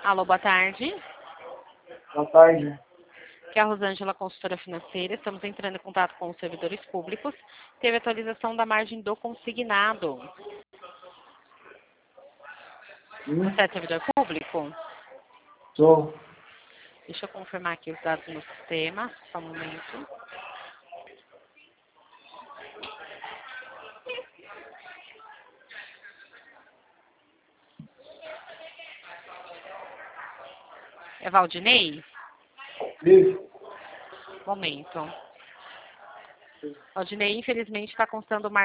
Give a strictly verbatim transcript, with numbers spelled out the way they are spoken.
Alô, boa tarde. Boa tarde. Aqui é a Rosângela, consultora financeira. Estamos entrando em contato com os servidores públicos. Teve atualização da margem do consignado. Hum? Você é servidor público? Sou. Deixa eu confirmar aqui os dados no sistema. Só um momento. É Valdinei? Isso. Momento. Valdinei, infelizmente, está constando margem